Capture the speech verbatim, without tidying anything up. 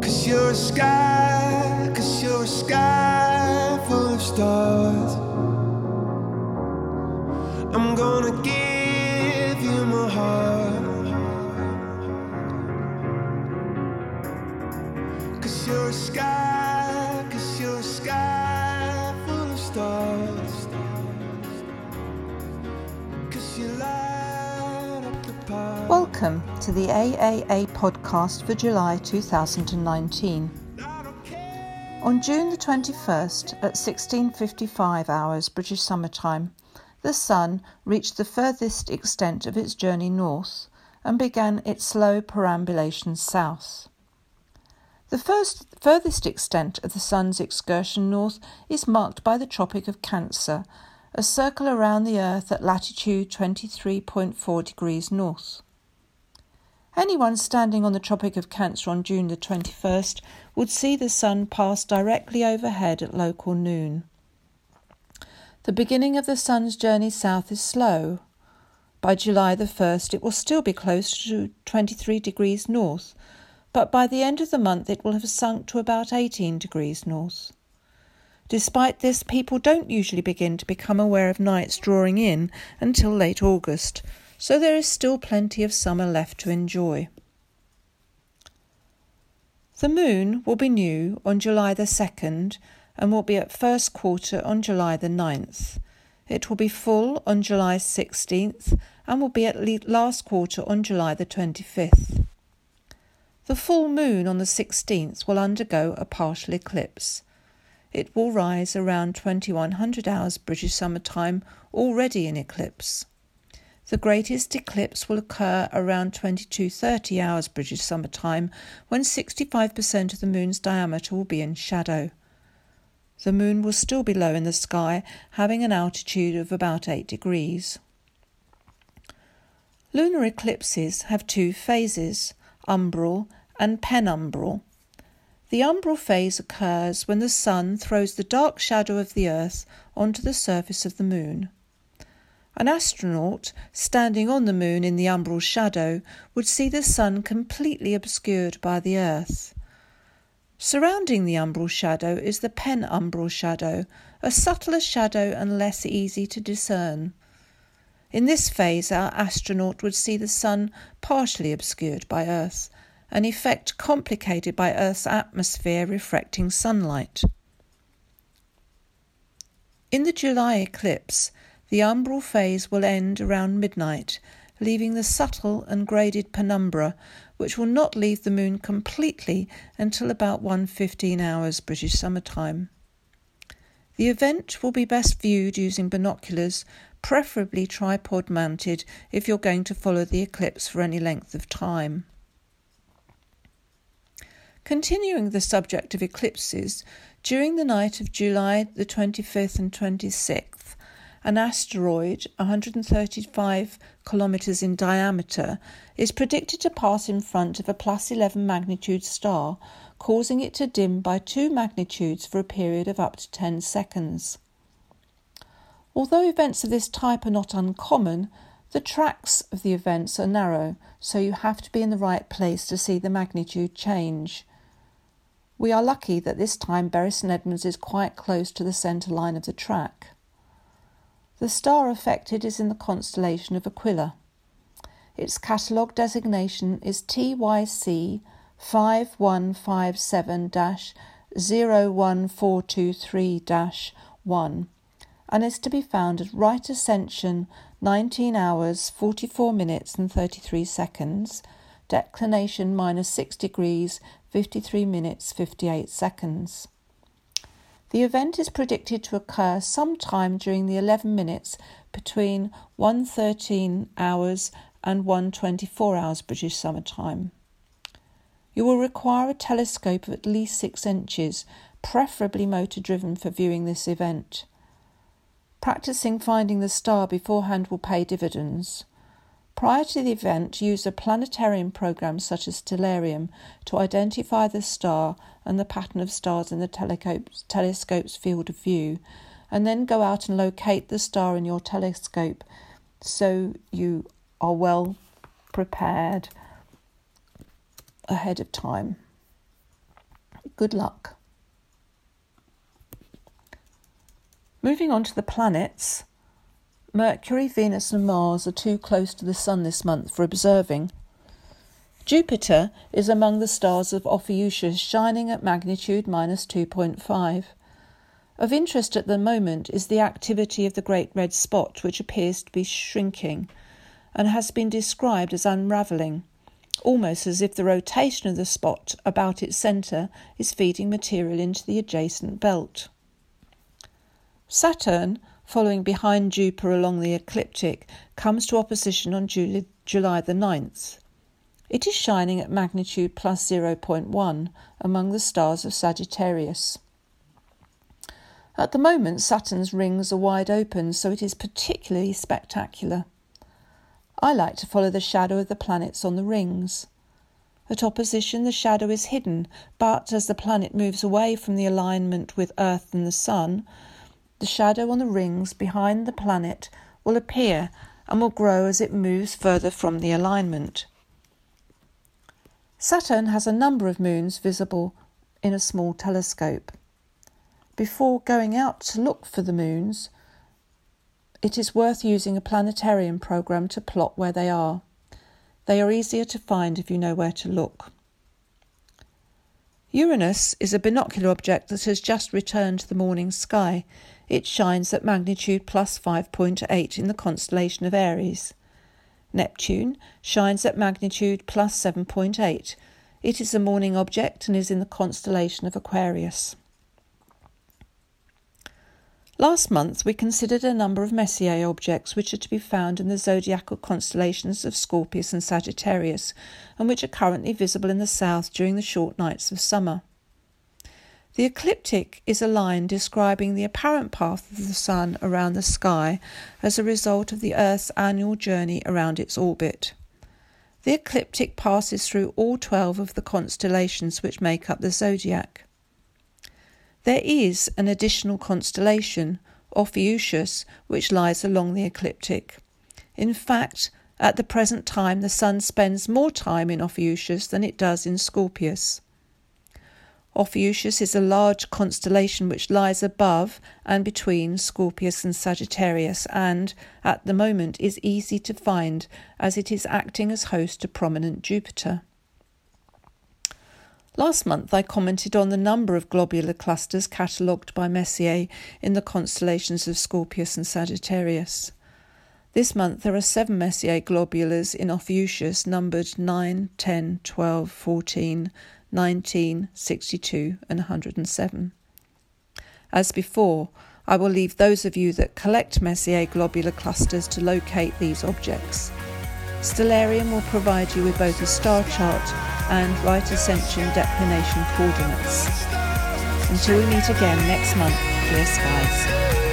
Cause you're a sky, cause you're a sky full of stars. I'm gonna give you my heart. Cause you're a sky, cause you're a sky full of stars. Cause you light up the path. Welcome to the A A A podcast for July two thousand nineteen. On June the twenty-first at sixteen fifty-five hours British Summer Time, the Sun reached the furthest extent of its journey north and began its slow perambulation south. The first furthest extent of the Sun's excursion north is marked by the Tropic of Cancer, a circle around the Earth at latitude twenty-three point four degrees north. Anyone standing on the Tropic of Cancer on June the twenty-first would see the Sun pass directly overhead at local noon. The beginning of the Sun's journey south is slow. By July the first it will still be close to twenty-three degrees north, but by the end of the month it will have sunk to about eighteen degrees north. Despite this, people don't usually begin to become aware of nights drawing in until late August, so there is still plenty of summer left to enjoy. The moon will be new on July the second and will be at first quarter on July the ninth. It will be full on July sixteenth and will be at last quarter on July the twenty-fifth. The full moon on the sixteenth will undergo a partial eclipse. It will rise around twenty-one hundred hours British Summer Time, already in eclipse. The greatest eclipse will occur around twenty-two thirty hours British Summer Time, when sixty-five percent of the moon's diameter will be in shadow. The moon will still be low in the sky, having an altitude of about eight degrees. Lunar eclipses have two phases, umbral and penumbral. The umbral phase occurs when the Sun throws the dark shadow of the Earth onto the surface of the moon. An astronaut standing on the moon in the umbral shadow would see the Sun completely obscured by the Earth. Surrounding the umbral shadow is the penumbral shadow, a subtler shadow and less easy to discern. In this phase, our astronaut would see the Sun partially obscured by Earth, an effect complicated by Earth's atmosphere refracting sunlight. In the July eclipse, the umbral phase will end around midnight, leaving the subtle and graded penumbra, which will not leave the moon completely until about one fifteen hours British Summer Time. The event will be best viewed using binoculars, preferably tripod-mounted if you're going to follow the eclipse for any length of time. Continuing the subject of eclipses, during the night of July the twenty-fifth and twenty-sixth, an asteroid, one hundred thirty-five kilometres in diameter, is predicted to pass in front of a plus eleven magnitude star, causing it to dim by two magnitudes for a period of up to ten seconds. Although events of this type are not uncommon, the tracks of the events are narrow, so you have to be in the right place to see the magnitude change. We are lucky that this time Bury St Edmunds is quite close to the centre line of the track. The star affected is in the constellation of Aquila. Its catalogue designation is T Y C five one five seven dash zero one four two three dash one and is to be found at right ascension nineteen hours forty-four minutes and thirty-three seconds, declination minus six degrees fifty-three minutes fifty-eight seconds. The event is predicted to occur sometime during the eleven minutes between one thirteen hours and one twenty-four hours British Summer Time. You will require a telescope of at least six inches, preferably motor-driven, for viewing this event. Practicing finding the star beforehand will pay dividends. Prior to the event, use a planetarium program such as Stellarium to identify the star and the pattern of stars in the telescope's field of view, and then go out and locate the star in your telescope so you are well prepared ahead of time. Good luck. Moving on to the planets, Mercury, Venus and Mars are too close to the Sun this month for observing. Jupiter is among the stars of Ophiuchus, shining at magnitude minus two point five. Of interest at the moment is the activity of the Great Red Spot, which appears to be shrinking and has been described as unravelling, almost as if the rotation of the spot about its centre is feeding material into the adjacent belt. Saturn, following behind Jupiter along the ecliptic, comes to opposition on July the ninth. It is shining at magnitude plus zero point one among the stars of Sagittarius. At the moment, Saturn's rings are wide open, so it is particularly spectacular. I like to follow the shadow of the planets on the rings. At opposition, the shadow is hidden, but as the planet moves away from the alignment with Earth and the Sun, the shadow on the rings behind the planet will appear and will grow as it moves further from the alignment. Saturn has a number of moons visible in a small telescope. Before going out to look for the moons, it is worth using a planetarium program to plot where they are. They are easier to find if you know where to look. Uranus is a binocular object that has just returned to the morning sky. It shines at magnitude plus five point eight in the constellation of Aries. Neptune shines at magnitude plus seven point eight. It is a morning object and is in the constellation of Aquarius. Last month we considered a number of Messier objects which are to be found in the zodiacal constellations of Scorpius and Sagittarius, and which are currently visible in the south during the short nights of summer. The ecliptic is a line describing the apparent path of the Sun around the sky as a result of the Earth's annual journey around its orbit. The ecliptic passes through all twelve of the constellations which make up the zodiac. There is an additional constellation, Ophiuchus, which lies along the ecliptic. In fact, at the present time, the Sun spends more time in Ophiuchus than it does in Scorpius. Ophiuchus is a large constellation which lies above and between Scorpius and Sagittarius, and, at the moment, is easy to find as it is acting as host to prominent Jupiter. Last month I commented on the number of globular clusters catalogued by Messier in the constellations of Scorpius and Sagittarius. This month there are seven Messier globulars in Ophiuchus, numbered nine, ten, twelve, fourteen, nineteen, sixty-two and one hundred seven. As before, I will leave those of you that collect Messier globular clusters to locate these objects. Stellarium will provide you with both a star chart and right ascension declination coordinates. Until we meet again next month, clear skies.